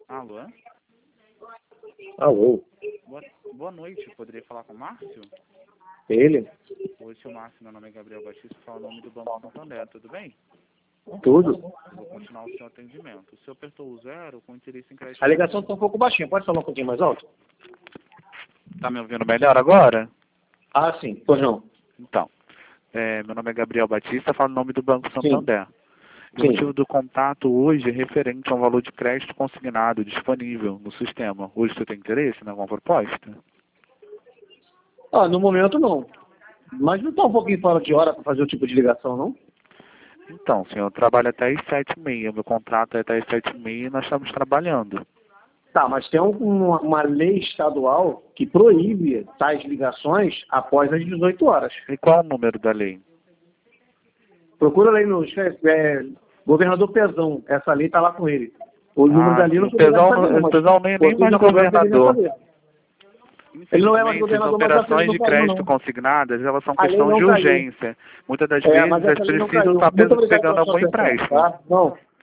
Alô? Alô, Boa noite, poderia falar com o Márcio? ele? Oi, seu Márcio, meu nome é Gabriel Batista, falo o nome do Banco Santander, tudo bem? Tudo? Vou continuar o seu atendimento. O senhor apertou o 0 com interesse em crédito. A ligação está um pouco baixinha, pode falar um pouquinho mais alto? Tá me ouvindo melhor agora? Ah, sim, pois não. Então, meu nome é Gabriel Batista, falo o nome do Banco Sim, Santander. O sim. motivo do contato hoje é referente a um valor de crédito consignado disponível no sistema. Hoje você tem interesse em alguma proposta? Ah, no momento não. Mas não está um pouquinho fora de hora para fazer o tipo de ligação, não? Então, senhor, eu trabalho até às 7h30. Meu contrato é até às 7h30 e nós estamos trabalhando. Tá, mas tem uma lei estadual que proíbe tais ligações após as 18 horas. E qual é o número da lei? Procura aí no governador Pezão, essa lei está lá com ele. O número da lei não O sou obrigado a saber, não, o mas Pesão nem vocês mais da cobrança deveriam governador. saber. Ele não é mais Infelizmente, as governador, mas essa lei operações não de caiu, crédito não. consignadas, elas são A lei questão não de caiu. urgência. Muitas das É, vezes, mas elas essa lei não precisam caiu. estar Muito obrigado pegando pela sua algum atenção, empréstimo. tá? Não.